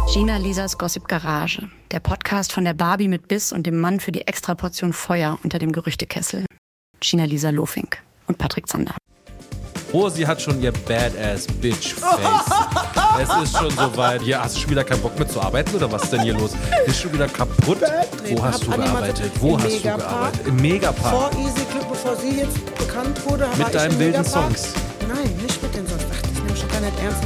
Gina Lisas Gossip Garage, der Podcast von der Barbie mit Biss und dem Mann für die Extraportion Feuer unter dem Gerüchtekessel. Gina Lisa Lofink und Patrick Zander. Oh, sie hat schon ihr Badass-Bitch-Face. Es ist schon soweit. Hier, hast du schon wieder keinen Bock mehr zu arbeiten oder was ist denn hier los? Bist du wieder kaputt? Wo hast du gearbeitet? Im Megapark. Vor Easy Club, bevor sie jetzt bekannt wurde. Mit deinen wilden Songs? Nein, nicht mit den Songs. Ach, das nehme ich schon gar nicht ernst.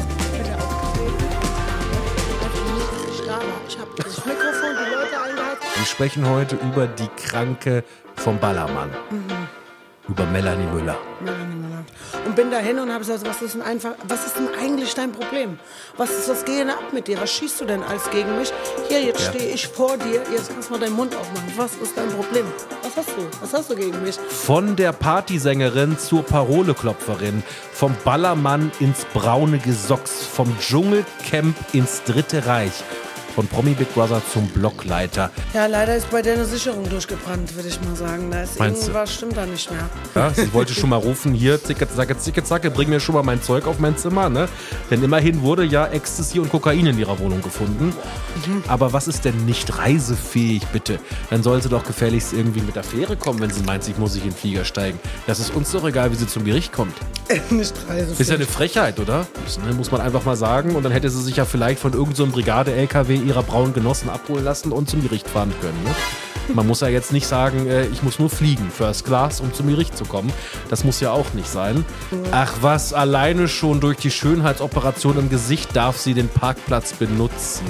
Ich habe das Mikrofon, die Leute eingehalten. Wir sprechen heute über die Kranke vom Ballermann. Über Melanie Müller. Und bin dahin und habe gesagt, was ist denn eigentlich dein Problem? Was geht denn ab mit dir? Was schießt du denn alles gegen mich? Hier, jetzt stehe ich vor dir, jetzt kannst du mal deinen Mund aufmachen. Was ist dein Problem? Was hast du gegen mich? Von der Partysängerin zur Paroleklopferin, vom Ballermann ins braune Gesocks, vom Dschungelcamp ins Dritte Reich. Von Promi Big Brother zum Blockleiter. Ja, leider ist bei der eine Sicherung durchgebrannt, würde ich mal sagen. Da ist irgendwas stimmt da nicht mehr. Ja, sie wollte schon mal rufen, hier, zicke, bring mir schon mal mein Zeug auf mein Zimmer, ne? Denn immerhin wurde ja Ecstasy und Kokain in ihrer Wohnung gefunden. Aber was ist denn nicht reisefähig, bitte? Dann soll sie doch gefälligst irgendwie mit der Fähre kommen, wenn sie meint, ich muss in den Flieger steigen. Das ist uns doch egal, wie sie zum Gericht kommt. Nicht reisefähig. Ist ja eine Frechheit, oder? Muss man einfach mal sagen. Und dann hätte sie sich ja vielleicht von irgendeinem so Brigade-LKW ihrer braunen Genossen abholen lassen und zum Gericht fahren können. Ne? Man muss ja jetzt nicht sagen, ich muss nur fliegen, First Class, um zum Gericht zu kommen. Das muss ja auch nicht sein. Ach was, alleine schon durch die Schönheitsoperation im Gesicht darf sie den Parkplatz benutzen.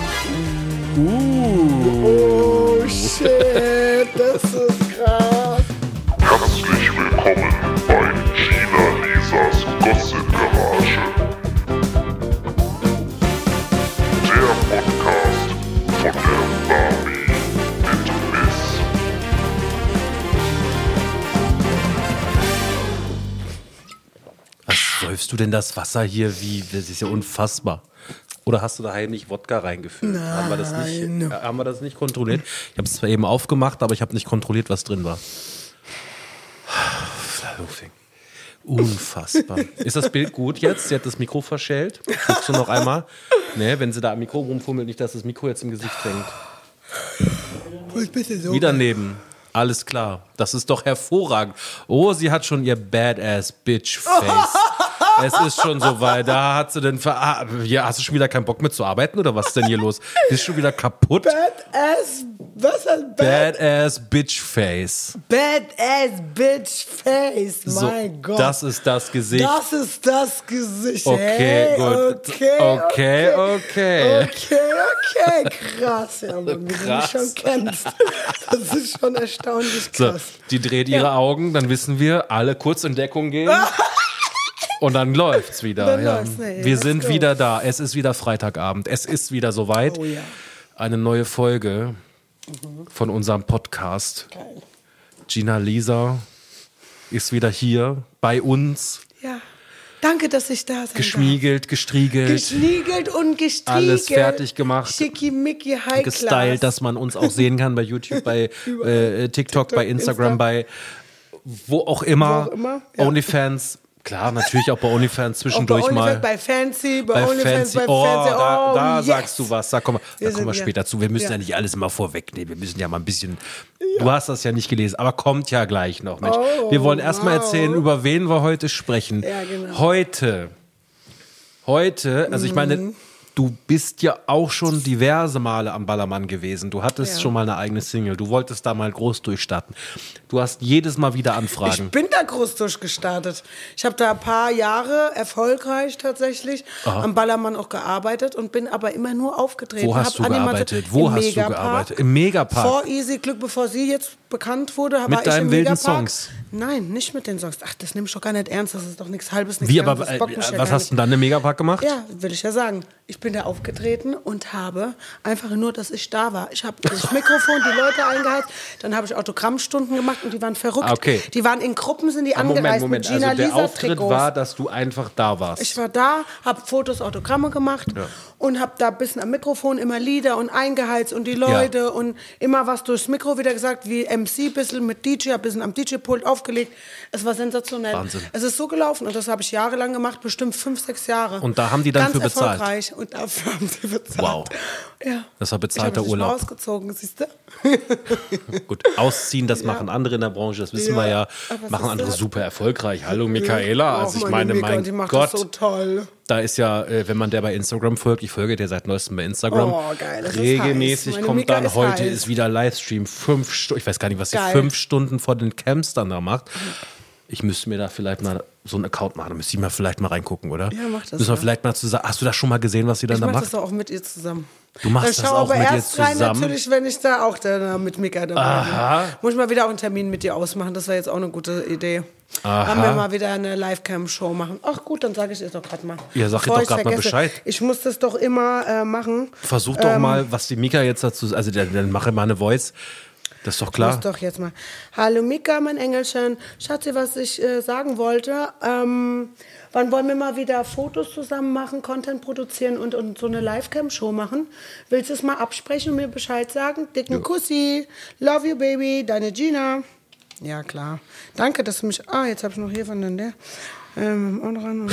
Oh shit, das ist krass. Herzlich willkommen bei Gina Lisas Gossip Garage. Der Podcast von der Barbie mit Biss. Was säufst du denn das Wasser hier? Das ist ja unfassbar. Oder hast du da heimlich Wodka reingefüllt? Nein. Haben wir das nicht kontrolliert? Ich habe es zwar eben aufgemacht, aber ich habe nicht kontrolliert, was drin war. Unfassbar. Ist das Bild gut jetzt? Sie hat das Mikro verschält. Guckst du noch einmal? Nee, wenn sie da am Mikro rumfummelt, nicht, dass das Mikro jetzt im Gesicht hängt. Wieder neben. Alles klar. Das ist doch hervorragend. Oh, sie hat schon ihr Badass-Bitch-Face. Es ist schon soweit. Da hat sie denn ja, hast du schon wieder keinen Bock mehr zu arbeiten oder was ist denn hier los? Bist du schon wieder kaputt? Badass Bitch Face. Badass Bitch Face. So, mein Gott. Das ist das Gesicht. Das ist das Gesicht. Okay, gut. Okay. Krass, ja, Mann, wie du mich schon kennst. Das ist schon erstaunlich krass. So, die dreht ihre Augen, dann wissen wir, alle kurz in Deckung gehen. Und dann läuft's wieder. Wir sind wieder da. Es ist wieder Freitagabend. Es ist wieder soweit. Oh, ja. Eine neue Folge von unserem Podcast. Geil. Gina Lisa ist wieder hier bei uns. Ja. Danke, dass ich da sein Geschmiegelt, gestriegelt. Geschniegelt und gestriegelt. Alles fertig gemacht. Schickimicki, High Class. Gestylt, dass man uns auch sehen kann bei YouTube, bei TikTok, bei Instagram, bei wo auch immer. Ja. OnlyFans. Klar, natürlich auch bei OnlyFans zwischendurch bei mal. Bei Fancy, bei OnlyFans, bei Fancy. Da yes. sagst du was. Da kommen wir ja. später zu. Wir müssen ja nicht alles immer vorwegnehmen. Wir müssen ja mal ein bisschen. Ja. Du hast das ja nicht gelesen, aber kommt ja gleich noch. Mensch. Wir wollen erst mal erzählen, über wen wir heute sprechen. Ja, genau. Heute, also ich meine, du bist ja auch schon diverse Male am Ballermann gewesen. Du hattest schon mal eine eigene Single. Du wolltest da mal groß durchstarten. Du hast jedes Mal wieder Anfragen. Ich bin da groß durchgestartet. Ich habe da ein paar Jahre erfolgreich tatsächlich am Ballermann auch gearbeitet und bin aber immer nur aufgetreten. Wo hast du gearbeitet? Im Megapark. Vor Easy Glück, bevor sie jetzt bekannt wurde, war ich im Megapark. Mit deinen wilden Songs? Nein, nicht mit den Songs. Ach, das nehme ich doch gar nicht ernst. Das ist doch nichts Halbes, nichts Wie, Ganzes. aber was hast du dann im Megapark gemacht? Ja, will ich ja sagen. Ich bin da aufgetreten und habe einfach nur, dass ich da war. Ich habe das Mikrofon, die Leute eingehalten, dann habe ich Autogrammstunden gemacht und die waren verrückt. Okay. Die waren in Gruppen, sind die angereist mit Gina also der Lisa Auftritt Trikots. war, dass du einfach da warst. Ich war da, habe Fotos, Autogramme gemacht und habe da ein bisschen am Mikrofon immer Lieder und eingeheizt und die Leute und immer was durchs Mikro wieder gesagt, wie MC, ein bisschen mit DJ, ein bisschen am DJ-Pult aufgelegt. Es war sensationell. Wahnsinn. Es ist so gelaufen und das habe ich jahrelang gemacht, bestimmt 5, 6 Jahre. Und da haben die dann ganz für bezahlt? Erfolgreich. Und dafür haben sie bezahlt. Wow. Ja. Das war bezahlter ich Urlaub. Mal ausgezogen, siehst du? Gut, ausziehen, das machen andere in der Branche, das wissen wir ja. Aber Machen was ist andere das? super erfolgreich. Hallo Michaela, also ich meine, Mika, mein die macht Gott, das so toll. da ist ja, wenn man der bei Instagram folgt, ich folge der seit neuestem bei Instagram, Oh, geil, das ist regelmäßig heiß. Meine kommt Mika dann, ist heute heiß. ist wieder Livestream, 5 Stunden, ich weiß gar nicht, was sie Geil. 5 Stunden vor den Camps dann da macht. Ich müsste mir da vielleicht mal so einen Account machen, da müsste ich mal vielleicht mal reingucken, oder? Ja, mach das, Müssen wir ja. vielleicht mal zusammen, hast du das schon mal gesehen, was sie dann Ich da mach macht? das auch mit ihr zusammen. Du machst Dann das schau auch aber mit ihr erst rein, zusammen? natürlich, wenn ich da auch mit Mika dabei Aha. bin. Muss ich mal wieder auch einen Termin mit dir ausmachen, das wäre jetzt auch eine gute Idee. Aha. Haben wir mal wieder eine Livecam-Show machen. Ach gut, dann sage ich es doch gerade mal. Ja, sag ihr Bevor doch ich's grad mal vergesse. Bescheid. Ich muss das doch immer machen. Versuch doch mal, was die Mika jetzt dazu, also dann mache mal eine Voice, das ist doch Ich klar. muss doch jetzt mal. Hallo Mika, mein Engelchen. Schatzi, was ich sagen wollte. Wann wollen wir mal wieder Fotos zusammen machen, Content produzieren und so eine Livecam-Show machen? Willst du es mal absprechen und mir Bescheid sagen? Dicken Kussi. Love you, Baby. Deine Gina. Ja, klar. Danke, dass du mich... Ah, jetzt habe ich noch hier von der... auch dran.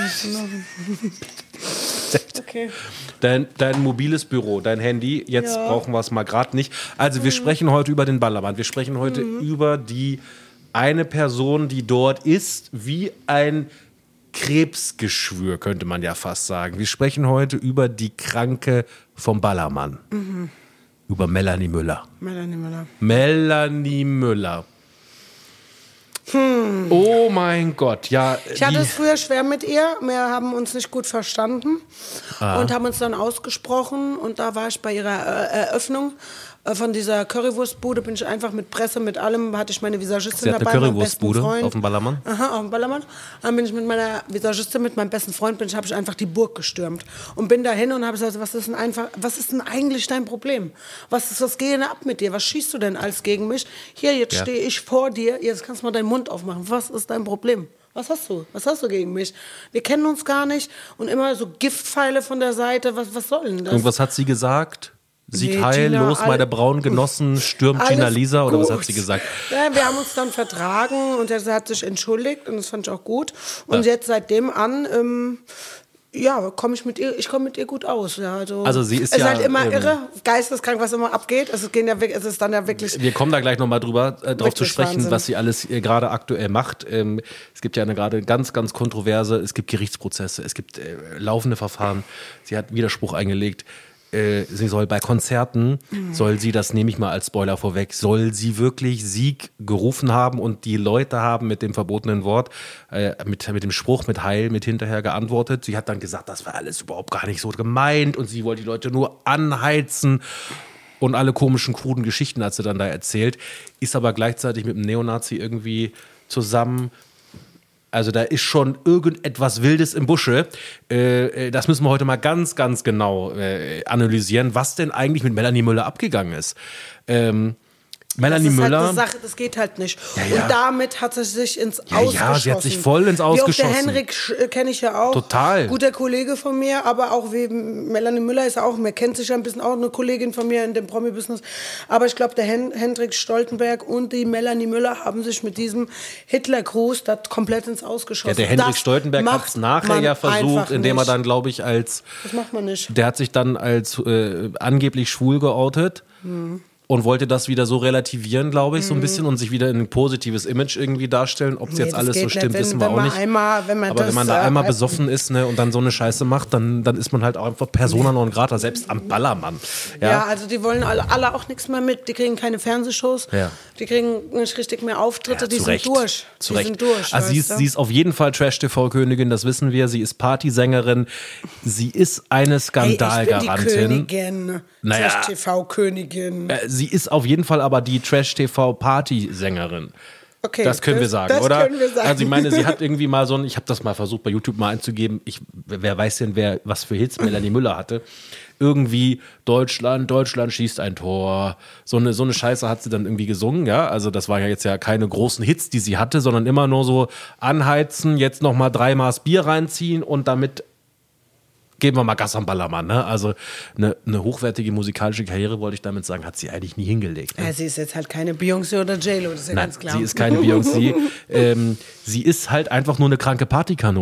Okay. Dein mobiles Büro, dein Handy, jetzt brauchen wir es mal gerade nicht. Also wir sprechen heute über den Ballermann. Wir sprechen heute über die eine Person, die dort ist, wie ein Krebsgeschwür, könnte man ja fast sagen. Wir sprechen heute über die Kranke vom Ballermann. Über Melanie Müller. Melanie Müller. Melanie Müller. Oh mein Gott, ja. Ich hatte es früher schwer mit ihr. Wir haben uns nicht gut verstanden und haben uns dann ausgesprochen. Und da war ich bei ihrer Eröffnung von dieser Currywurstbude. Bin ich einfach mit Presse, mit allem, hatte ich meine Visagistin Sie hat eine dabei, meinen besten Currywurstbude Freund. auf dem Ballermann? Aha, auf dem Ballermann. Dann bin ich mit meiner Visagistin, mit meinem besten Freund, habe ich einfach die Burg gestürmt. Und bin dahin und habe gesagt, was ist denn eigentlich dein Problem? Was geht denn ab mit dir? Was schießt du denn alles gegen mich? Hier, jetzt stehe ich vor dir, jetzt kannst du mal deinen Mund aufmachen. Was ist dein Problem? Was hast du? Was hast du gegen mich? Wir kennen uns gar nicht. Und immer so Giftpfeile von der Seite. Was soll denn das? Irgendwas hat sie gesagt? Sieht Nee, heil, Gina, los, meine braunen Genossen, stürmt Alles Gina Lisa, oder was gut. hat sie gesagt? Ja, wir haben uns dann vertragen und er hat sich entschuldigt und das fand ich auch gut. Und jetzt seitdem an, komme ich mit ihr gut aus. Ja, Also sie ist es ja, ist halt immer irre, geisteskrank, was immer abgeht. Es ist dann ja wirklich... Wir kommen da gleich nochmal drauf zu Wirklich sprechen, Wahnsinn. was sie alles gerade aktuell macht. Es gibt ja gerade ganz, ganz kontroverse, es gibt Gerichtsprozesse, es gibt laufende Verfahren. Sie hat Widerspruch eingelegt. Sie soll bei Konzerten, soll sie, das nehme ich mal als Spoiler vorweg, soll sie wirklich Sieg gerufen haben und die Leute haben mit dem verbotenen Wort, mit dem Spruch, mit Heil, mit hinterher geantwortet. Sie hat dann gesagt, das war alles überhaupt gar nicht so gemeint und sie wollte die Leute nur anheizen und alle komischen, kruden Geschichten hat sie dann da erzählt, ist aber gleichzeitig mit einem Neonazi irgendwie zusammen. Also da ist schon irgendetwas Wildes im Busche. Das müssen wir heute mal ganz, ganz genau analysieren, was denn eigentlich mit Melanie Müller abgegangen ist. Melanie das ist Müller. Halt eine Sache, das geht halt nicht. Ja. Und damit hat sie sich ins Ausgeschossen. Ja, sie hat sich voll ins Ausgeschossen. Wie auch der Henrik kenne ich ja auch. Total. Guter Kollege von mir, aber auch wie Melanie Müller ist auch, man kennt sich ja ein bisschen, auch eine Kollegin von mir in dem Promi-Business. Aber ich glaube, der Hendrik Stoltenberg und die Melanie Müller haben sich mit diesem Hitler-Gruß da komplett ins Ausgeschossen. Ja, der Hendrik Das Stoltenberg hat es macht nachher man ja versucht, einfach indem er nicht. dann, glaube ich, Das macht man nicht. der hat sich dann als angeblich schwul geoutet. Und wollte das wieder so relativieren, glaube ich, so ein bisschen und sich wieder in ein positives Image irgendwie darstellen. Ob es jetzt das alles so geht stimmt, nicht. wissen wir auch nicht. Aber wenn man da einmal besoffen ist, ne, und dann so eine Scheiße macht, dann ist man halt auch einfach Persona non grata, selbst am Ballermann. Ja, also die wollen alle auch nichts mehr mit. Die kriegen keine Fernsehshows. Ja. Die kriegen nicht richtig mehr Auftritte. Die zu Recht. sind durch. Zu Die Recht. sind durch. Also sie ist auf jeden Fall Trash-TV-Königin, das wissen wir. Sie ist Partysängerin. Sie ist eine Skandalgarantin. Ich bin die Königin. Naja. Trash-TV-Königin. Sie ist auf jeden Fall aber die Trash-TV-Party-Sängerin. Okay, Das können wir sagen, das oder? können wir sagen. Also ich meine, sie hat irgendwie mal so ein, ich habe das mal versucht bei YouTube mal einzugeben, wer weiß denn, was für Hits Melanie Müller hatte. Irgendwie Deutschland schießt ein Tor. So eine Scheiße hat sie dann irgendwie gesungen, ja. Also das waren ja jetzt ja keine großen Hits, die sie hatte, sondern immer nur so anheizen, jetzt noch mal 3 Maß Bier reinziehen und damit geben wir mal Gas am Ballermann, ne? Also eine hochwertige musikalische Karriere, wollte ich damit sagen, hat sie eigentlich nie hingelegt. Ne? Ja, sie ist jetzt halt keine Beyoncé oder J-Lo, das ist ja Nein, ganz klar. sie ist keine Beyoncé. Sie ist halt einfach nur eine kranke Partykanone.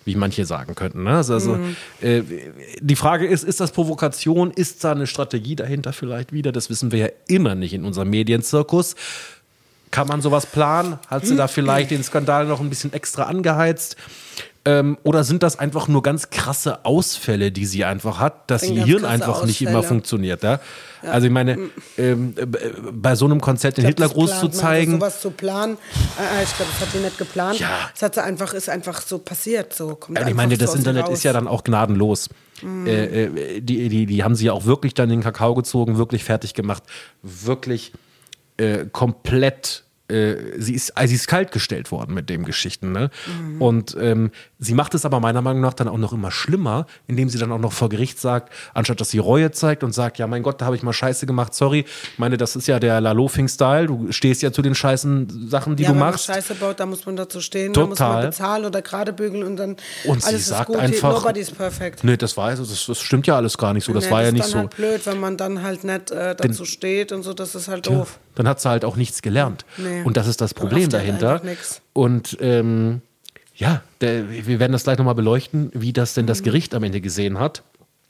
wie manche sagen könnten. Ne? Also, die Frage ist das Provokation? Ist da eine Strategie dahinter vielleicht wieder? Das wissen wir ja immer nicht in unserem Medienzirkus. Kann man sowas planen? Hat sie da vielleicht den Skandal noch ein bisschen extra angeheizt? Oder sind das einfach nur ganz krasse Ausfälle, die sie einfach hat, dass ihr Hirn einfach nicht immer funktioniert? Ja? Also ich meine, bei so einem Konzert den Hitlergruß zu zeigen. Sowas zu planen, ich glaube, das hat sie nicht geplant. Ja. Das hat sie ist einfach so passiert. So kommt ich meine, das Internet ist ja dann auch gnadenlos. Die haben sie ja auch wirklich dann den Kakao gezogen, wirklich fertig gemacht, wirklich komplett. Sie ist kaltgestellt worden mit den Geschichten. Ne? Und sie macht es aber meiner Meinung nach dann auch noch immer schlimmer, indem sie dann auch noch vor Gericht sagt, anstatt dass sie Reue zeigt und sagt, ja mein Gott, da habe ich mal Scheiße gemacht, sorry. Ich meine, das ist ja der Lofing-Style, du stehst ja zu den scheißen Sachen, die du machst. Ja, wenn man Scheiße baut, da muss man dazu stehen, Total. Da muss man bezahlen oder gerade bügeln und dann und alles sie sagt ist gut, einfach, nobody's perfect. Nee, das stimmt ja alles gar nicht so, das war ja nicht so. Das ist dann halt blöd, wenn man dann halt nicht dazu steht und so, das ist halt doof. Dann hat sie halt auch nichts gelernt. Nee. Und das ist das Problem dahinter. Und wir werden das gleich nochmal beleuchten, wie das denn das Gericht am Ende gesehen hat.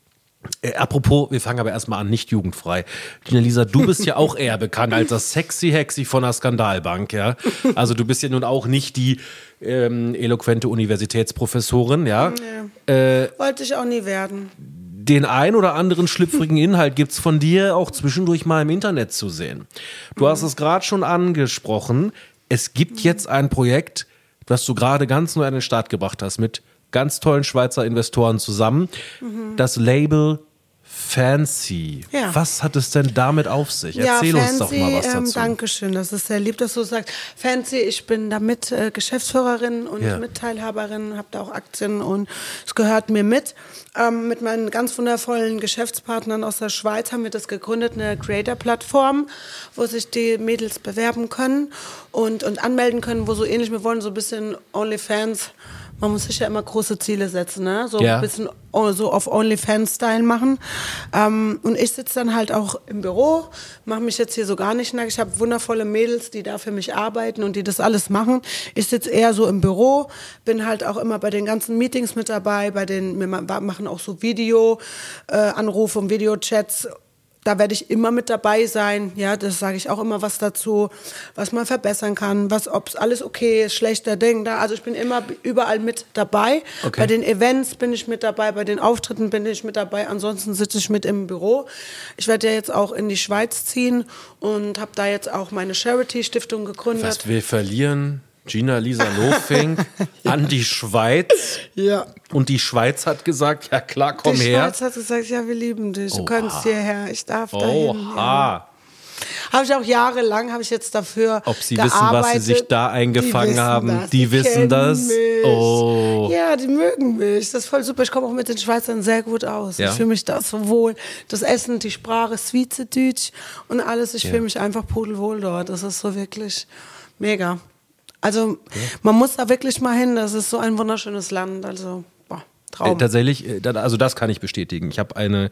Apropos, wir fangen aber erstmal an, nicht jugendfrei. Gina-Lisa, du bist ja auch eher bekannt als das sexy Hexi von der Skandalbank, ja. Also du bist ja nun auch nicht die eloquente Universitätsprofessorin, ja. Nee. Wollte ich auch nie werden. Den ein oder anderen schlüpfrigen Inhalt gibt's von dir auch zwischendurch mal im Internet zu sehen. Du hast es gerade schon angesprochen. Es gibt jetzt ein Projekt, das du gerade ganz neu an den Start gebracht hast, mit ganz tollen Schweizer Investoren zusammen. Das Label Fancy. Ja. Was hat es denn damit auf sich? Erzähl uns doch mal was dazu. Dankeschön, das ist sehr lieb, dass du sagst. Fancy, ich bin damit Geschäftsführerin und Mitteilhaberin, habe da auch Aktien und es gehört mir mit. Mit meinen ganz wundervollen Geschäftspartnern aus der Schweiz haben wir das gegründet, eine Creator-Plattform, wo sich die Mädels bewerben können und anmelden können, wo so ähnlich, wir wollen so ein bisschen OnlyFans. Man muss sich ja immer große Ziele setzen, ne? So ein bisschen so auf OnlyFans-Style machen. Und ich sitze dann halt auch im Büro, mache mich jetzt hier so gar nicht nackig. Ich habe wundervolle Mädels, die da für mich arbeiten und die das alles machen. Ich sitze eher so im Büro, bin halt auch immer bei den ganzen Meetings mit dabei, wir machen auch so Video-Anrufe und Videochats. Da werde ich immer mit dabei sein, ja, das sage ich auch immer was dazu, was man verbessern kann, ob es alles okay ist, schlechter Ding da. Also ich bin immer überall mit dabei. Okay. Bei den Events bin ich mit dabei, bei den Auftritten bin ich mit dabei, ansonsten sitze ich mit im Büro. Ich werde ja jetzt auch in die Schweiz ziehen und habe da jetzt auch meine Charity-Stiftung gegründet. Was wir verlieren Gina-Lisa Lofing an die Schweiz. Ja. Und die Schweiz hat gesagt, ja klar, komm her. Die Schweiz hat gesagt, ja, wir lieben dich. Du kannst hierher, ich darf dahin. Ja. Habe ich auch jahrelang, jetzt dafür Ob sie wissen, was sie sich da eingefangen haben. Die wissen das. Mich. Oh. Ja, die mögen mich. Das ist voll super. Ich komme auch mit den Schweizern sehr gut aus. Ja. Ich fühle mich da so wohl. Das Essen, die Sprache, Schweizerdeutsch und alles. Ich fühle mich einfach pudelwohl dort. Das ist so wirklich mega. Also man muss da wirklich mal hin, das ist so ein wunderschönes Land, also Traum. Tatsächlich, also das kann ich bestätigen. Ich habe eine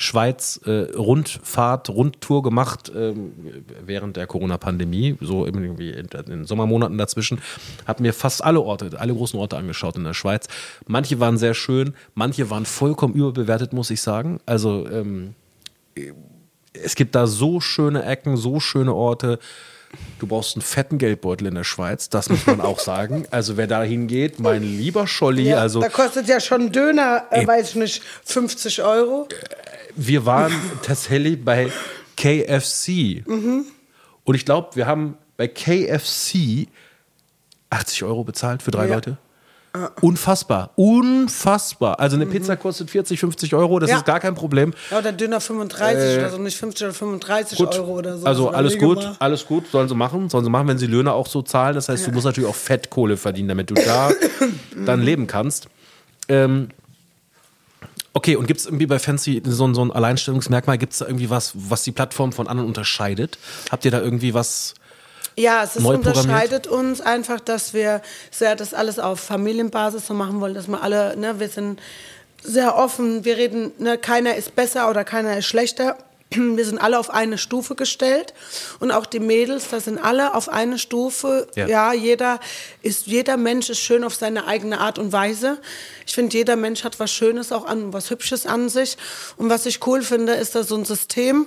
Schweiz-Rundtour gemacht während der Corona-Pandemie, so irgendwie in den Sommermonaten dazwischen, habe mir fast alle großen Orte angeschaut in der Schweiz. Manche waren sehr schön, manche waren vollkommen überbewertet, muss ich sagen. Also es gibt da so schöne Ecken, so schöne Orte. Du brauchst einen fetten Geldbeutel in der Schweiz, das muss man auch sagen. Also wer da hingeht, mein lieber Scholli. Ja, also, da kostet ja schon ein Döner, weiß ich nicht, 50 €. Wir waren tatsächlich bei KFC. Und ich glaube, wir haben bei KFC 80 € bezahlt für 3 Leute. Unfassbar. Also eine Pizza kostet 40, 50 €, das ist gar kein Problem. Ja, oder Döner 35 oder so, nicht 50 oder 35 € oder so. Also alles gut, sollen sie machen, wenn sie Löhne auch so zahlen. Das heißt, du musst natürlich auch Fettkohle verdienen, damit du da dann leben kannst. Okay, und gibt es irgendwie bei Fancy so ein Alleinstellungsmerkmal? Gibt es da irgendwie was die Plattform von anderen unterscheidet? Habt ihr da irgendwie was? Ja, es unterscheidet uns einfach, dass wir das alles auf Familienbasis so machen wollen, dass wir alle, wir sind sehr offen, wir reden, keiner ist besser oder keiner ist schlechter. wir sind alle auf eine Stufe gestellt und auch die Mädels, da sind alle auf eine Stufe. Ja, jeder Mensch ist schön auf seine eigene Art und Weise. Ich finde, jeder Mensch hat was Schönes auch an, was Hübsches an sich. Und was ich cool finde, ist da so ein System.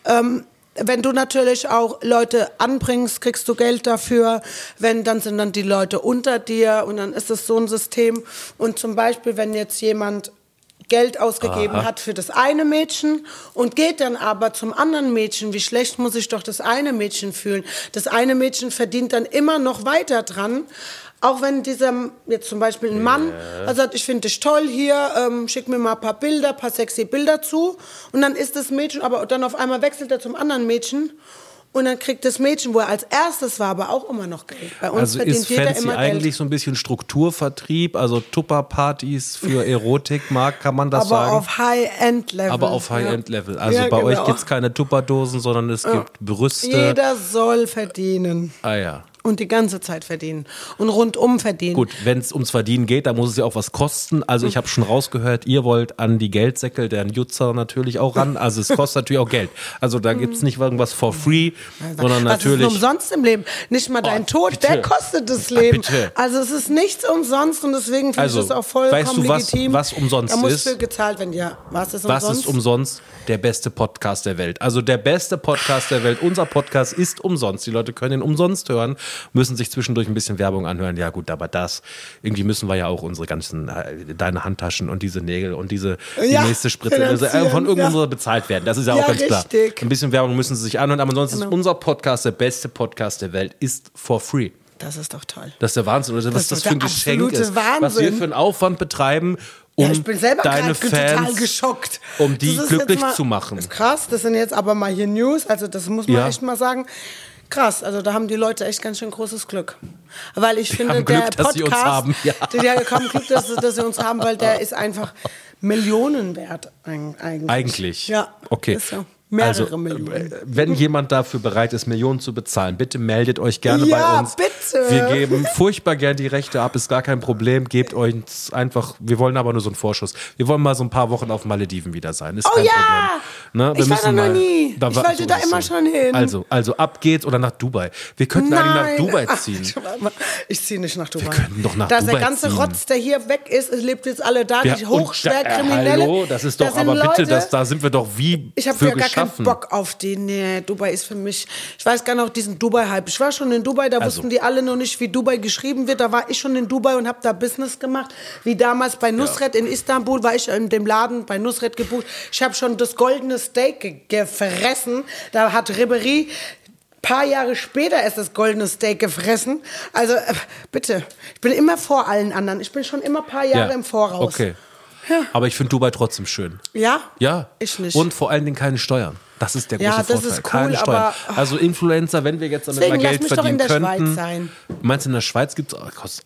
Wenn du natürlich auch Leute anbringst, kriegst du Geld dafür. Dann sind dann die Leute unter dir und dann ist es so ein System. Und zum Beispiel, wenn jetzt jemand Geld ausgegeben hat für das eine Mädchen und geht dann aber zum anderen Mädchen, wie schlecht muss sich doch das eine Mädchen fühlen? Das eine Mädchen verdient dann immer noch weiter dran. Auch wenn dieser, jetzt zum Beispiel ein Mann, sagt, ich finde dich toll hier, schick mir mal ein paar sexy Bilder zu. Und dann ist das Mädchen, aber dann auf einmal wechselt er zum anderen Mädchen. Und dann kriegt das Mädchen, wo er als erstes war, aber auch immer noch Geld. Bei uns also verdient ist jeder Fancy immer eigentlich Geld. so ein bisschen Strukturvertrieb, also Tupperpartys für Erotikmarkt, kann man das aber sagen? auf High-End-Level. Aber auf High-End-Level. Also bei euch gibt es keine Tupperdosen, sondern es gibt Brüste. Jeder soll verdienen. Ah ja. Und die ganze Zeit verdienen. Und rundum verdienen. Gut, wenn es ums Verdienen geht, dann muss es ja auch was kosten. Also ich habe schon rausgehört, ihr wollt an die Geldsäckel der Jutzer natürlich auch ran. Also es kostet natürlich auch Geld. Also da gibt es nicht irgendwas for free, sondern natürlich... Was ist umsonst im Leben? Nicht mal dein Tod, bitte. der kostet das Leben. Bitte. Also es ist nichts umsonst und deswegen finde ich das auch vollkommen weißt du, legitim. was umsonst da muss ist? viel gezahlt werden. Ja, was ist Was umsonst? ist umsonst? Der beste Podcast der Welt. Also der beste Podcast der Welt. Unser Podcast ist umsonst. Die Leute können ihn umsonst hören, müssen sich zwischendurch ein bisschen Werbung anhören. Ja gut, aber irgendwie müssen wir ja auch unsere ganzen, deine Handtaschen und diese Nägel und die nächste Spritze also von irgendwo bezahlt werden. Das ist ja auch ganz klar. Ein bisschen Werbung müssen sie sich anhören, aber ansonsten ist unser Podcast der beste Podcast der Welt, ist for free. Das ist doch toll. Das ist der Wahnsinn. Oder was das für ein Geschenk ist. Wahnsinn. Was wir für einen Aufwand betreiben, um ich bin selber deine total Fans, geschockt. um die glücklich mal, zu machen. Das ist krass, das sind jetzt aber mal hier News, also das muss man echt mal sagen. Krass, also da haben die Leute echt ganz schön großes Glück. Weil ich finde, haben der Glück, dass Podcast, sie uns haben. Ja. Die haben Glück, dass sie uns haben, weil der ist einfach Millionen wert eigentlich. Eigentlich? Ja, okay. Ist so. Mehrere Millionen. Wenn jemand dafür bereit ist, Millionen zu bezahlen, bitte meldet euch gerne bei uns. Ja, bitte. Wir geben furchtbar gern die Rechte ab, ist gar kein Problem. Gebt uns einfach, wir wollen aber nur so einen Vorschuss. Wir wollen mal so ein paar Wochen auf Malediven wieder sein, ist kein Problem. Ne? Ich war da noch nie. Ich wollte da immer schon hin. Also ab geht's oder nach Dubai. Wir könnten eigentlich nach Dubai ziehen. Ich ziehe nicht nach Dubai. Wir könnten doch nach da Dubai der ganze ziehen. Rotz, der hier weg ist, es lebt jetzt alle da, Ja, die Hochschwerkriminelle. Hallo, das ist doch, Da sind aber bitte, Leute, da sind wir doch wie ich habe für ja gar keinen geschaffen. Bock auf die. Nee, Dubai ist für mich, ich weiß gar nicht, auch diesen Dubai-Hype. Ich war schon in Dubai, da wussten die alle noch nicht, wie Dubai geschrieben wird. Da war ich schon in Dubai und habe da Business gemacht. Wie damals bei Nusret in Istanbul, war ich in dem Laden bei Nusret gebucht. Ich habe schon das goldene Steak gefressen. Da hat Ribéry paar Jahre später erst das goldene Steak gefressen. Also bitte, ich bin immer vor allen anderen. Ich bin schon immer ein paar Jahre im Voraus. Okay. Ja. Aber ich finde Dubai trotzdem schön. Ja? Ja. Ich nicht. Und vor allen Dingen keine Steuern. Das ist der große das Vorteil. ist cool, keine Steuern. aber Also Influencer, wenn wir jetzt damit deswegen mal Geld lass mich verdienen doch in der könnten. Schweiz sein. Meinst du, in der Schweiz gibt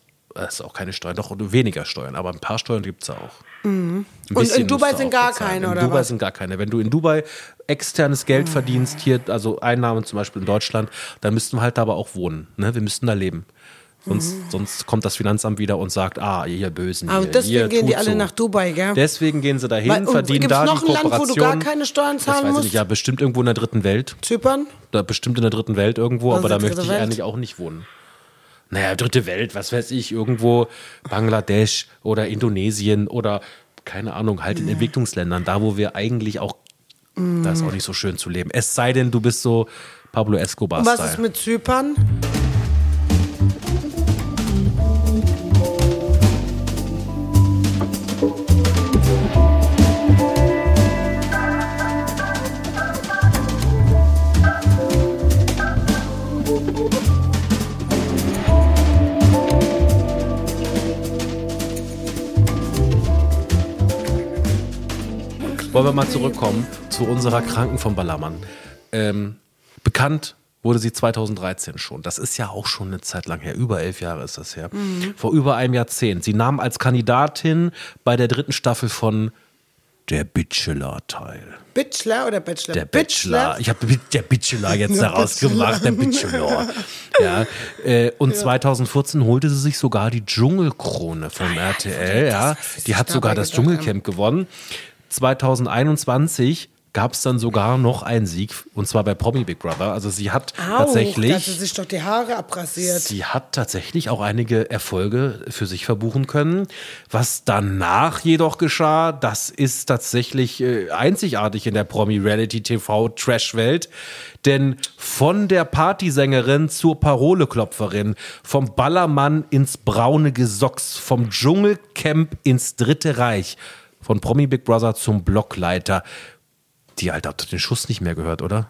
es auch keine Steuern? Doch, weniger Steuern, aber ein paar Steuern gibt es auch. Und in Dubai sind gar keine, oder was? In Dubai sind gar keine. Wenn du in Dubai externes Geld verdienst, hier, also Einnahmen zum Beispiel in Deutschland, dann müssten wir halt da aber auch wohnen. Ne? Wir müssten da leben. Sonst kommt das Finanzamt wieder und sagt, ihr Bösen. Und deswegen gehen die alle nach Dubai, gell? Deswegen gehen sie dahin, verdienen da die Gibt's noch ein Land, wo du gar Kooperation. keine Steuern Das zahlen weiß ich musst? nicht, ja, bestimmt irgendwo in der dritten Welt. Zypern? Da bestimmt in der dritten Welt irgendwo, Was aber ist da die möchte dritte ich Welt? eigentlich auch nicht wohnen. Naja, dritte Welt, was weiß ich, irgendwo Bangladesch oder Indonesien oder keine Ahnung, halt in Entwicklungsländern, da wo wir eigentlich auch, da ist auch nicht so schön zu leben. Es sei denn, du bist so Pablo Escobar-Style. Und was ist mit Zypern? Wollen wir mal zurückkommen zu unserer Kranken von Ballermann. Bekannt wurde sie 2013 schon. Das ist ja auch schon eine Zeit lang her. Über 11 Jahre ist das her. Vor über einem Jahrzehnt. Sie nahm als Kandidatin bei der 3. Staffel von Der Bachelor teil. Bachelor oder Bachelor? Der Bachelor. Ich habe der Bachelor jetzt daraus gemacht. Der Bachelor. Ja. Und 2014 holte sie sich sogar die Dschungelkrone vom RTL. Ja. Die hat sogar das Dschungelcamp gewonnen. 2021 gab es dann sogar noch einen Sieg, und zwar bei Promi Big Brother. Also sie hat tatsächlich... Dass sie sich doch die Haare abrasiert. Sie hat tatsächlich auch einige Erfolge für sich verbuchen können. Was danach jedoch geschah, das ist tatsächlich einzigartig in der Promi-Reality-TV-Trash-Welt. Denn von der Partysängerin zur Paroleklopferin, vom Ballermann ins braune Gesocks, vom Dschungelcamp ins Dritte Reich, von Promi Big Brother zum Blockleiter. Die Alte hat den Schuss nicht mehr gehört, oder?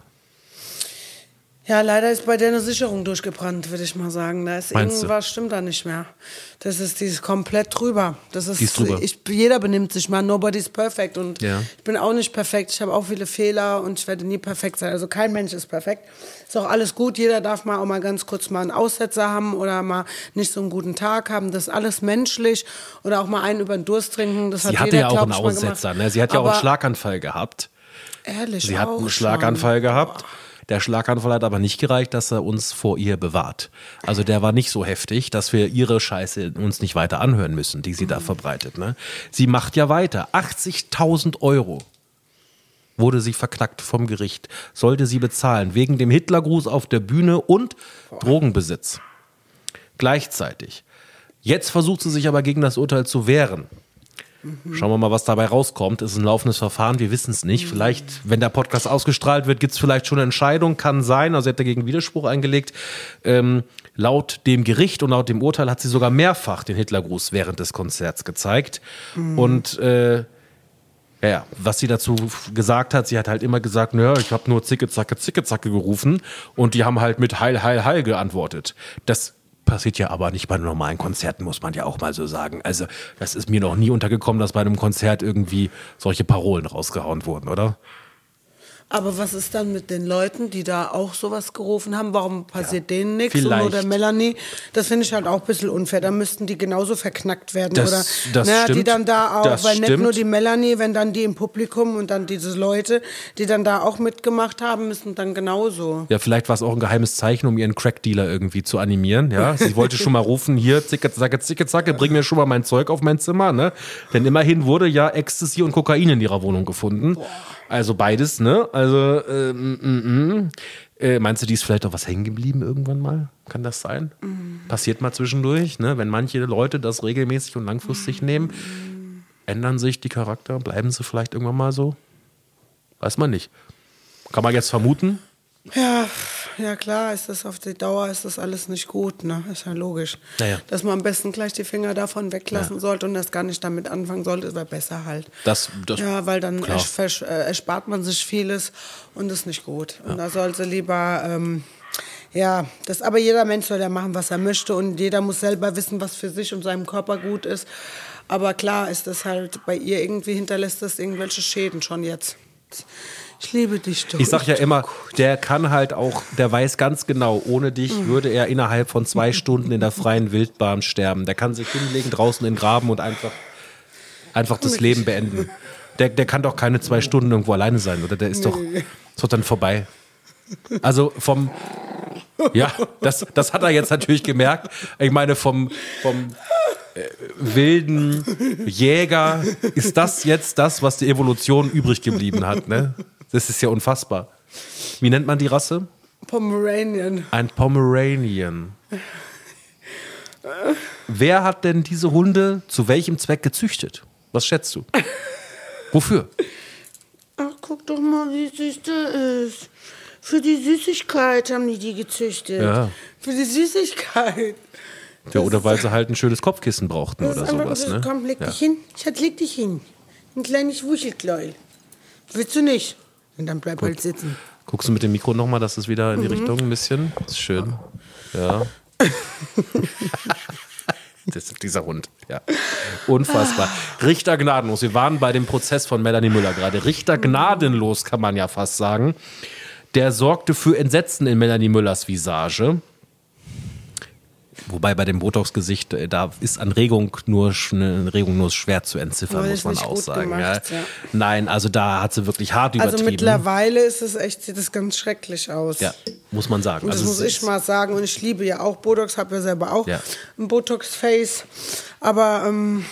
Ja, leider ist bei der eine Sicherung durchgebrannt, würde ich mal sagen. Da ist Meinst irgendwas stimmt da nicht mehr. Die ist komplett drüber. Die ist drüber. Jeder benimmt sich mal, nobody's perfect. Und Ja. ich bin auch nicht perfekt. Ich habe auch viele Fehler und ich werde nie perfekt sein. Also kein Mensch ist perfekt. Ist auch alles gut. Jeder darf auch mal ganz kurz mal einen Aussetzer haben oder mal nicht so einen guten Tag haben. Das ist alles menschlich. Oder auch mal einen über den Durst trinken. Das Sie hat hatte jeder, ja auch glaub einen ich, mal Aussetzer. gemacht. Ne? Sie hat ja auch Aber einen Schlaganfall gehabt. Ehrlich, Sie hat auch einen schon. Schlaganfall gehabt. Der Schlaganfall hat aber nicht gereicht, dass er uns vor ihr bewahrt. Also der war nicht so heftig, dass wir ihre Scheiße uns nicht weiter anhören müssen, die sie da verbreitet. Ne? Sie macht ja weiter. 80.000 € wurde sie verknackt vom Gericht. Sollte sie bezahlen wegen dem Hitlergruß auf der Bühne und Drogenbesitz. Gleichzeitig. Jetzt versucht sie sich aber gegen das Urteil zu wehren. Schauen wir mal, was dabei rauskommt. Es ist ein laufendes Verfahren, wir wissen es nicht. Vielleicht, wenn der Podcast ausgestrahlt wird, gibt es vielleicht schon eine Entscheidung, kann sein. Also sie hat dagegen Widerspruch eingelegt. Laut dem Gericht und laut dem Urteil hat sie sogar mehrfach den Hitlergruß während des Konzerts gezeigt. Und was sie dazu gesagt hat, sie hat halt immer gesagt, naja, ich habe nur Zicke, Zacke, Zicke, Zacke gerufen und die haben halt mit Heil, Heil, Heil geantwortet. Das passiert ja aber nicht bei normalen Konzerten, muss man ja auch mal so sagen. Also das ist mir noch nie untergekommen, dass bei einem Konzert irgendwie solche Parolen rausgehauen wurden, oder? Aber was ist dann mit den Leuten, die da auch sowas gerufen haben? Warum passiert denen nichts? vielleicht. Oder Melanie? Das finde ich halt auch ein bisschen unfair. Da müssten die genauso verknackt werden. Das oder die stimmt. dann da auch, Das weil nicht stimmt. nur die Melanie, wenn dann die im Publikum und dann diese Leute, die dann da auch mitgemacht haben, müssen dann genauso. Ja, vielleicht war es auch ein geheimes Zeichen, um ihren Crack-Dealer irgendwie zu animieren. Ja, sie wollte schon mal rufen, hier, Zicke, Zacke, Zicke, Zacke, bring mir schon mal mein Zeug auf mein Zimmer, ne? Denn immerhin wurde ja Ecstasy und Kokain in ihrer Wohnung gefunden. Boah. Also beides, ne? Also, meinst du, die ist vielleicht auch was hängen geblieben irgendwann mal? Kann das sein? Passiert mal zwischendurch, ne? Wenn manche Leute das regelmäßig und langfristig nehmen, ändern sich die Charakter, bleiben sie vielleicht irgendwann mal so? Weiß man nicht. Kann man jetzt vermuten? Ja klar, ist das auf die Dauer ist das alles nicht gut, ne? Ist ja logisch. Naja. Dass man am besten gleich die Finger davon weglassen sollte und das gar nicht damit anfangen sollte, wäre besser halt. Das Ja, weil dann klar. erspart man sich vieles und das ist nicht gut. Und da sollte lieber, aber jeder Mensch soll ja machen, was er möchte und jeder muss selber wissen, was für sich und seinem Körper gut ist. Aber klar ist das halt, bei ihr irgendwie hinterlässt das irgendwelche Schäden schon jetzt. Ich liebe dich doch. Ich sag ja immer, der kann halt auch, der weiß ganz genau, ohne dich würde er innerhalb von 2 Stunden in der freien Wildbahn sterben. Der kann sich hinlegen draußen in den Graben und einfach das Leben beenden. Der kann doch keine 2 Stunden irgendwo alleine sein, oder? Der ist doch dann vorbei. Also das hat er jetzt natürlich gemerkt. Ich meine, vom wilden Jäger ist das jetzt das, was die Evolution übrig geblieben hat, ne? Das ist ja unfassbar. Wie nennt man die Rasse? Pomeranian. Ein Pomeranian. Wer hat denn diese Hunde zu welchem Zweck gezüchtet? Was schätzt du? Wofür? Ach, guck doch mal, wie süß der ist. Für die Süßigkeit haben die gezüchtet. Ja. Für die Süßigkeit. Ja, oder weil sie halt ein schönes Kopfkissen brauchten oder sowas. Ne? Komm, leg dich hin. Schatz, leg dich hin. Ein kleines Wuschelkleul. Willst du nicht? Und dann bleib halt sitzen. Guckst du mit dem Mikro nochmal, dass es wieder in die Richtung ein bisschen? Das ist schön. Ja. Das ist dieser Hund. Ja. Unfassbar. Richter gnadenlos. Wir waren bei dem Prozess von Melanie Müller gerade. Richter gnadenlos, kann man ja fast sagen. Der sorgte für Entsetzen in Melanie Müllers Visage. Wobei bei dem Botox-Gesicht, da ist eine Regung nur schwer zu entziffern, muss man auch sagen. Gemacht, ja. Nein, also da hat sie wirklich hart übertrieben. Also mittlerweile ist es echt, sieht es ganz schrecklich aus. Ja, muss man sagen. Und das also muss ich mal sagen. Und ich liebe ja auch Botox, habe ja selber auch ein Botox-Face. Aber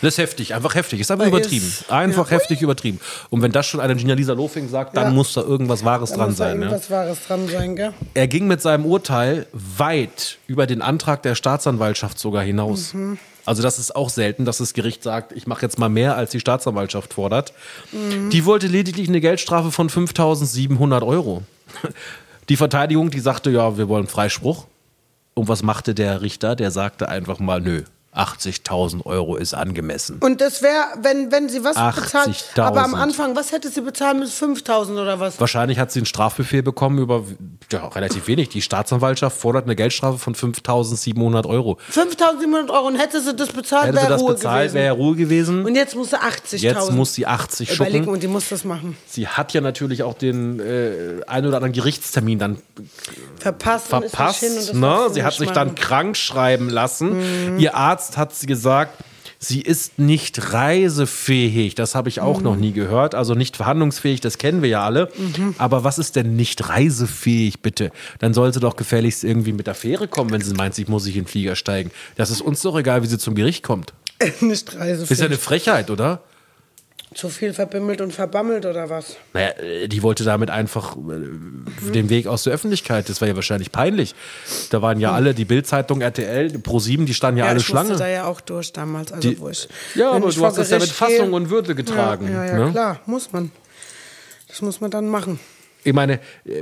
Das ist heftig, einfach heftig. Ist einfach übertrieben. Heftig übertrieben. Und wenn das schon eine Gina-Lisa Lofing sagt, dann muss da irgendwas Wahres dran sein. Irgendwas Wahres dran sein, gell? Er ging mit seinem Urteil weit über den Antrag der Staatsanwaltschaft sogar hinaus. Also das ist auch selten, dass das Gericht sagt, ich mache jetzt mal mehr, als die Staatsanwaltschaft fordert. Die wollte lediglich eine Geldstrafe von 5.700 Euro. Die Verteidigung, die sagte, ja, wir wollen Freispruch. Und was machte der Richter? Der sagte einfach mal, nö. 80.000 Euro ist angemessen. Und das wäre, wenn sie was bezahlt, 80.000. aber am Anfang, was hätte sie bezahlen müssen? 5.000 oder was? Wahrscheinlich hat sie einen Strafbefehl bekommen über relativ wenig. Die Staatsanwaltschaft fordert eine Geldstrafe von 5.700 Euro. 5.700 Euro und hätte sie das bezahlt, wäre Ruhe gewesen. Wäre Ruhe gewesen. Und jetzt muss sie 80.000. Jetzt muss sie 80 schuppen. Überleg, und die muss das machen. Sie hat ja natürlich auch den einen oder anderen Gerichtstermin dann verpasst. Sie hat sich dann krank schreiben lassen. Ihr Arzt hat sie gesagt, sie ist nicht reisefähig. Das habe ich auch noch nie gehört. Also nicht verhandlungsfähig, das kennen wir ja alle. Aber was ist denn nicht reisefähig, bitte? Dann soll sie doch gefälligst irgendwie mit der Fähre kommen, wenn sie meint, sie muss sich in den Flieger steigen. Das ist uns doch egal, wie sie zum Gericht kommt. Nicht reisefähig. Ist ja eine Frechheit, oder? Zu viel verbimmelt und verbammelt oder was? Naja, die wollte damit einfach den Weg aus der Öffentlichkeit. Das war ja wahrscheinlich peinlich. Da waren ja alle, die Bild-Zeitung, RTL, Pro7, die standen ja alle Schlange. Ich musste da ja auch durch damals. Also aber du hast das ja mit Fassung und Würde getragen. Ja, ne? Klar, muss man. Das muss man dann machen. Ich meine,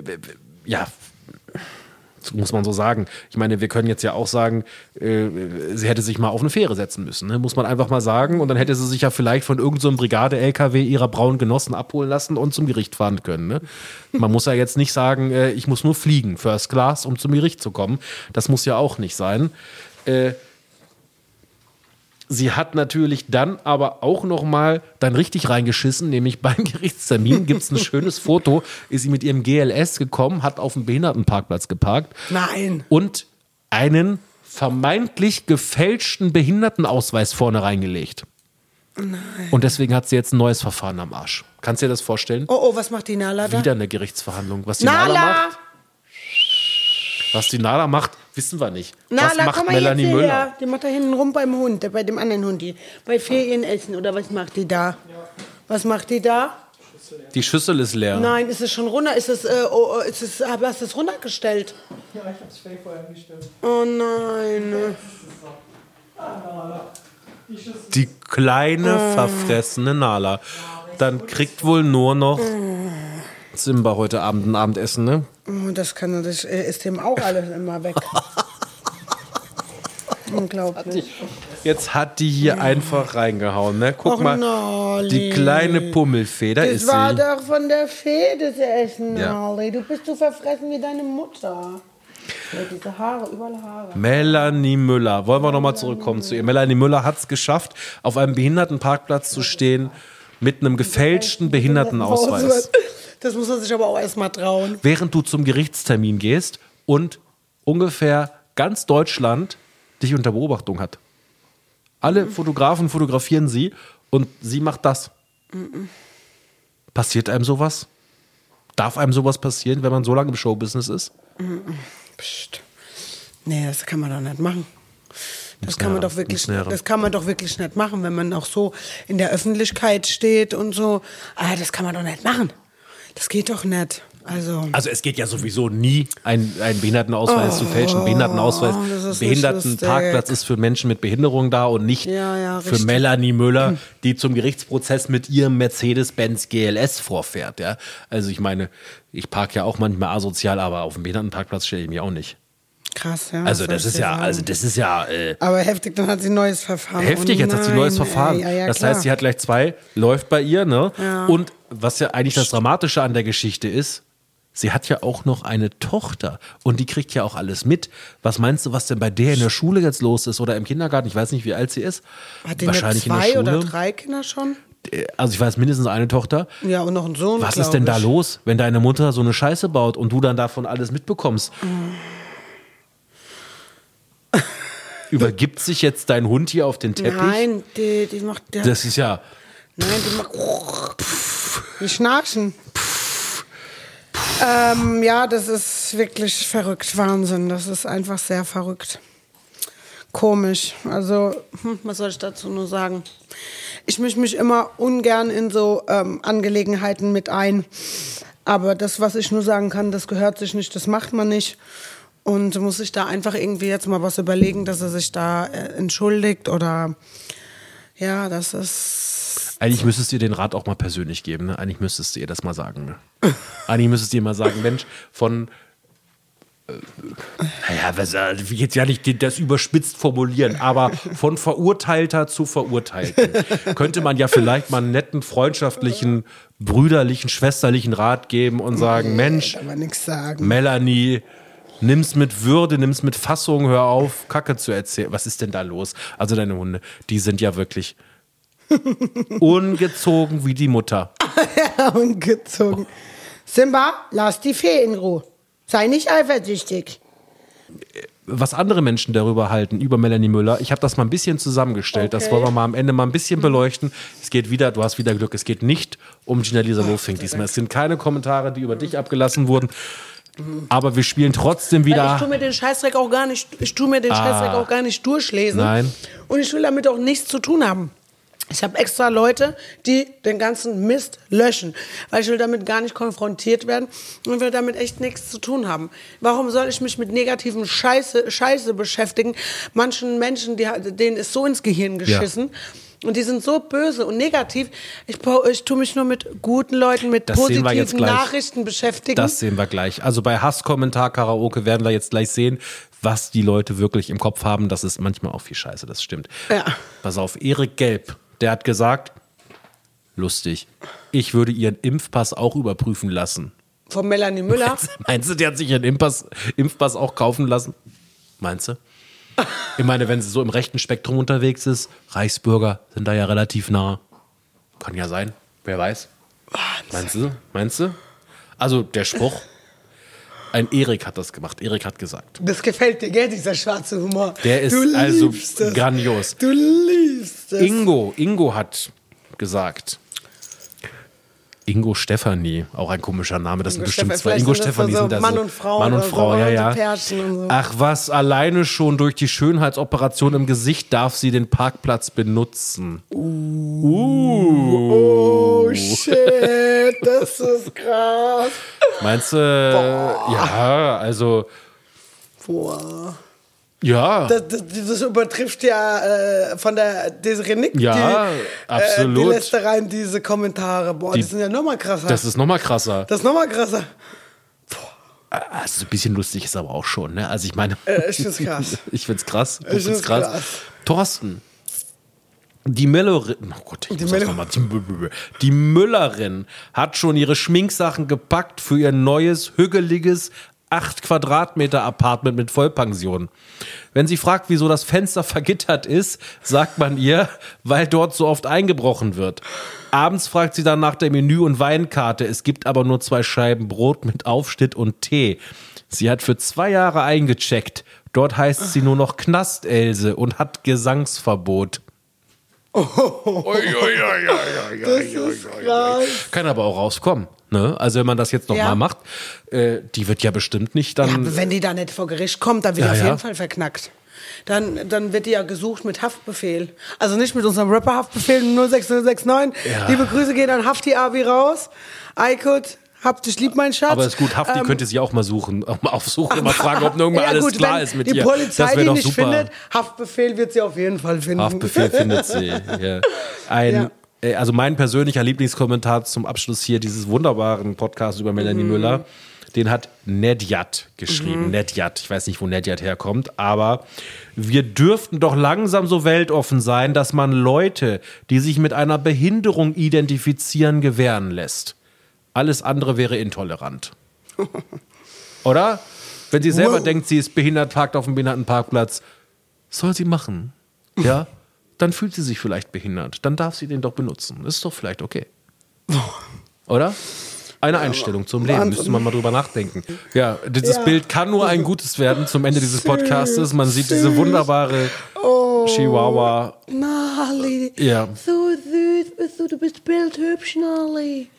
das muss man so sagen. Ich meine, wir können jetzt ja auch sagen, sie hätte sich mal auf eine Fähre setzen müssen. Ne? Muss man einfach mal sagen. Und dann hätte sie sich ja vielleicht von irgendeinem so Brigade-LKW ihrer braunen Genossen abholen lassen und zum Gericht fahren können. Ne? Man muss ja jetzt nicht sagen, ich muss nur fliegen, First Class, um zum Gericht zu kommen. Das muss ja auch nicht sein. Sie hat natürlich dann aber auch noch mal dann richtig reingeschissen, nämlich beim Gerichtstermin gibt es ein schönes Foto, ist sie mit ihrem GLS gekommen, hat auf dem Behindertenparkplatz geparkt. Nein. Und einen vermeintlich gefälschten Behindertenausweis vorne reingelegt. Nein. Und deswegen hat sie jetzt ein neues Verfahren am Arsch. Kannst du dir das vorstellen? Oh, was macht die Nala da? Wieder eine Gerichtsverhandlung. Was die Nala macht? Was die Nala macht, wissen wir nicht. Was macht Melanie Müller? Ja, die macht da hinten rum beim Hund, bei dem anderen Hund, bei Ferienessen oder was macht die da? Was macht die da? Die Schüssel ist leer. Nein, ist es schon runter? Hast du es runtergestellt? Ja, ich hab's fake vorher gestellt. Oh nein. Die kleine, verfressene Nala. Dann kriegt wohl nur noch Simba heute Abend ein Abendessen, ne? Das ist dem auch alles immer weg. Unglaublich. Jetzt hat die hier einfach reingehauen, ne? Guck mal, Nolli. die kleine Pummelfee, da ist sie. Das war doch von der Fee, das Essen, Ja. Nolli. Du bist so verfressen wie deine Mutter. Ja, diese Haare, überall Haare. Melanie Müller. Wollen wir nochmal zurückkommen zu ihr? Melanie Müller hat es geschafft, auf einem Behindertenparkplatz zu stehen mit einem gefälschten Behindertenausweis. Das muss man sich aber auch erstmal trauen. Während du zum Gerichtstermin gehst und ungefähr ganz Deutschland dich unter Beobachtung hat. Alle Fotografen fotografieren sie und sie macht das. Passiert einem sowas? Darf einem sowas passieren, wenn man so lange im Showbusiness ist? Psst. Nee, das kann man doch nicht machen. Das kann man doch wirklich nicht machen, wenn man auch so in der Öffentlichkeit steht und so. Ah, das kann man doch nicht machen. Das geht doch nicht. Also es geht ja sowieso nie, einen Behindertenausweis zu fälschen. Behindertenausweis, Behindertenparkplatz ist für Menschen mit Behinderung da und nicht für richtig. Melanie Müller, die zum Gerichtsprozess mit ihrem Mercedes-Benz GLS vorfährt. Ja? Also ich meine, ich parke ja auch manchmal asozial, aber auf dem Behindertenparkplatz stelle ich mich auch nicht. krass, ja. Also das ist ja, aber heftig, dann hat sie ein neues Verfahren. heftig, jetzt hat sie ein neues Verfahren. Ja, das klar. heißt, sie hat gleich 2, läuft bei ihr, ne? Ja. Und was ja eigentlich das Dramatische an der Geschichte ist, sie hat ja auch noch eine Tochter und die kriegt ja auch alles mit. Was meinst du, was denn bei der in der Schule jetzt los ist oder im Kindergarten? Ich weiß nicht, wie alt sie ist. Hat die Wahrscheinlich nicht 2 in der Schule. oder 3 Kinder schon? Also ich weiß mindestens eine Tochter. Ja, und noch einen Sohn. Was ist denn da los, wenn deine Mutter so eine Scheiße baut und du dann davon alles mitbekommst? Übergibt sich jetzt dein Hund hier auf den Teppich? Nein, die macht... Das ist ja... Nein, die macht... Die schnarchen. Ja, das ist wirklich verrückt. Wahnsinn. Das ist einfach sehr verrückt. komisch. Also, was soll ich dazu nur sagen? Ich mische mich immer ungern in so Angelegenheiten mit ein. Aber das, was ich nur sagen kann, das gehört sich nicht, das macht man nicht. Und muss sich da einfach irgendwie jetzt mal was überlegen, dass er sich da entschuldigt oder ja, das ist... Eigentlich müsstest du ihr den Rat auch mal persönlich geben, ne? Eigentlich müsstest du ihr das mal sagen, ne? Eigentlich müsstest du ihr mal sagen, Mensch, von... wie jetzt ja nicht das überspitzt formulieren, aber von Verurteilter zu Verurteilten könnte man ja vielleicht mal einen netten, freundschaftlichen, brüderlichen, schwesterlichen Rat geben und sagen, Mensch, kann man nichts sagen. Melanie, nimm's mit Würde, nimm's mit Fassung, hör auf, Kacke zu erzählen. Was ist denn da los? Also deine Hunde, die sind ja wirklich ungezogen wie die Mutter. Ja, ungezogen. Simba, lass die Fee in Ruhe. Sei nicht eifersüchtig. Was andere Menschen darüber halten, über Melanie Müller, ich habe das mal ein bisschen zusammengestellt. Das wollen wir mal am Ende mal ein bisschen beleuchten. Es geht wieder, du hast wieder Glück, es geht nicht um Gina-Lisa Lofink diesmal. Es sind keine Kommentare, die über dich abgelassen wurden. Aber wir spielen trotzdem wieder. Weil ich tue mir den Scheißdreck auch gar nicht, durchlesen. Nein. Und ich will damit auch nichts zu tun haben. Ich habe extra Leute, die den ganzen Mist löschen, weil ich will damit gar nicht konfrontiert werden und will damit echt nichts zu tun haben. Warum soll ich mich mit negativen Scheiße beschäftigen? Manchen Menschen, denen ist so ins Gehirn geschissen. Ja. Und die sind so böse und negativ. Ich tue mich nur mit guten Leuten, mit positiven Nachrichten beschäftigen. Das sehen wir gleich. Also bei Hasskommentar-Karaoke werden wir jetzt gleich sehen, was die Leute wirklich im Kopf haben. Das ist manchmal auch viel Scheiße, das stimmt. Ja. Pass auf, Erik Gelb. Der hat gesagt, lustig, ich würde ihren Impfpass auch überprüfen lassen. Von Melanie Müller? Meinst du, der hat sich ihren Impfpass auch kaufen lassen? Meinst du? Ich meine, wenn sie so im rechten Spektrum unterwegs ist, Reichsbürger sind da ja relativ nah. Kann ja sein, wer weiß. Meinst du? Also der Spruch, ein Erik hat das gemacht, Erik hat gesagt. Das gefällt dir, gell, dieser schwarze Humor. Der ist also grandios. Du liebst es. Ingo hat gesagt. Ingo Stefanie, auch ein komischer Name, das sind bestimmt zwei. Ingo Stefanie sind da Mann so. und Frau. Mann und Frau, ja. Pärchen und so. Ach was, alleine schon durch die Schönheitsoperation im Gesicht darf sie den Parkplatz benutzen. Oh shit, das ist krass. Meinst du, ja, also. Boah. Ja. Das übertrifft ja von der Desiree Nick, ja, absolut. Die Lästereien, diese Kommentare. Boah, die sind ja nochmal krasser. Das ist nochmal krasser. Boah. Also ein bisschen lustig ist aber auch schon, ne? Also ich meine. Ich find's krass. Ich find's krass. Du find's krass. Thorsten. Die Müllerin, oh Gott, die Müllerin hat schon ihre Schminksachen gepackt für ihr neues, hügeliges 8 Quadratmeter Apartment mit Vollpension. Wenn sie fragt, wieso das Fenster vergittert ist, sagt man ihr, weil dort so oft eingebrochen wird. Abends fragt sie dann nach der Menü- und Weinkarte. Es gibt aber nur 2 Scheiben Brot mit Aufschnitt und Tee. Sie hat für 2 Jahre eingecheckt. Dort heißt sie nur noch Knast-Else und hat Gesangsverbot. Das ist krass. Kann aber auch rauskommen. Ne? Also wenn man das jetzt nochmal macht, die wird ja bestimmt nicht dann... Ja, aber wenn die da nicht vor Gericht kommt, dann wird die auf jeden Fall verknackt. Dann wird die ja gesucht mit Haftbefehl. Also nicht mit unserem Rapper-Haftbefehl 06069. Ja. Liebe Grüße gehen an Hafti Abi raus. Aykut, hab dich lieb, mein Schatz. Aber ist gut, Hafti könnte sie auch mal suchen, auch mal aufsuchen, mal fragen, ob irgendwann alles klar ist mit ihr. Die Polizei das die doch nicht super. findet, Haftbefehl wird sie auf jeden Fall finden. Haftbefehl findet sie. Ja. Also mein persönlicher Lieblingskommentar zum Abschluss hier dieses wunderbaren Podcasts über Melanie Müller, den hat Nedjat geschrieben. Nedjat, ich weiß nicht, wo Nedjat herkommt, aber wir dürften doch langsam so weltoffen sein, dass man Leute, die sich mit einer Behinderung identifizieren, gewähren lässt. Alles andere wäre intolerant. Oder? Wenn sie selber denkt, sie ist behindert, parkt auf dem Behindertenparkplatz, soll sie machen. Ja? Dann fühlt sie sich vielleicht behindert. Dann darf sie den doch benutzen. Ist doch vielleicht okay. Oder? Eine Einstellung zum Leben. Wahnsinn. Müsste man mal drüber nachdenken. Ja, dieses Bild kann nur ein gutes werden zum Ende dieses Podcastes. Man sieht diese wunderbare Chihuahua. Nali. Ja. So süß bist du bist bildhübsch, Nali.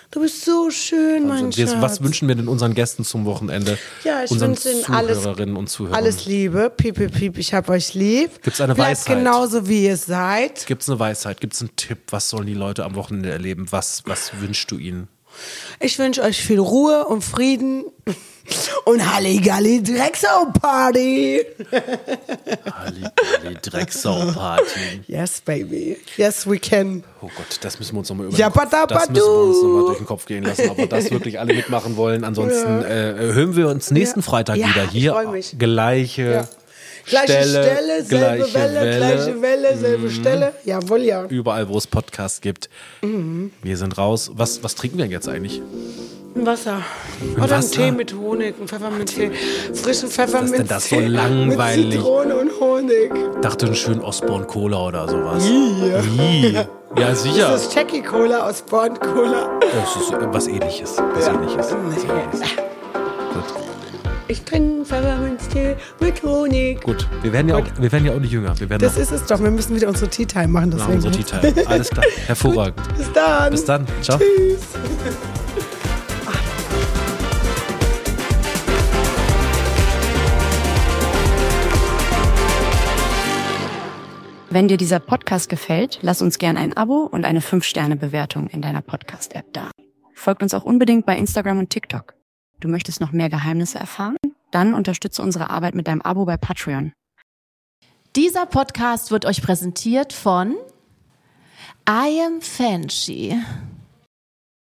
Du bist so schön, mein Schatz. Was wünschen wir denn unseren Gästen zum Wochenende? Ja, ich unseren wünsche Ihnen Zuhörerinnen und Zuhörern. alles Liebe. Piep, piep, piep, ich hab euch lieb. Gibt's eine Bleibt Weisheit? genauso, wie ihr seid. Gibt's eine Weisheit? Gibt's einen Tipp? Was sollen die Leute am Wochenende erleben? Was wünschst du ihnen? Ich wünsche euch viel Ruhe und Frieden und Halligalli Drecksau-Party. Halligalli Drecksau-Party. Yes, baby. Yes, we can. Oh Gott, das müssen wir uns nochmal Jappadapadu. durch den Kopf gehen lassen, ob wir das wirklich alle mitmachen wollen. Ansonsten hören wir uns nächsten Freitag wieder hier. Ich freu mich. Gleiche Stelle, selbe Welle, gleiche Welle, selbe Stelle. Jawohl, ja. Überall, wo es Podcasts gibt. Wir sind raus. Was trinken wir denn jetzt eigentlich? Ein Wasser. Oder ein Tee mit Honig, ein Pfefferminztee. Frischen Pfefferminztee. Ist denn das so langweilig? Mit Zitrone und Honig. Dachte einen schönen Osborne Cola oder sowas. Yeah. Ja, sicher. Das ist Jackie Cola aus Born Cola. Das ist was Ähnliches. Gut. Ich trinke Pfefferminztee mit Honig. Gut, wir werden ja auch nicht jünger. Das ist es doch. Wir müssen wieder unsere Tea Time machen. Deswegen. Unsere Tea Time. Alles klar. Hervorragend. Bis dann. Ciao. Tschüss. Wenn dir dieser Podcast gefällt, lass uns gern ein Abo und eine 5-Sterne-Bewertung in deiner Podcast-App da. Folgt uns auch unbedingt bei Instagram und TikTok. Du möchtest noch mehr Geheimnisse erfahren? Dann unterstütze unsere Arbeit mit deinem Abo bei Patreon. Dieser Podcast wird euch präsentiert von I Am Fancy.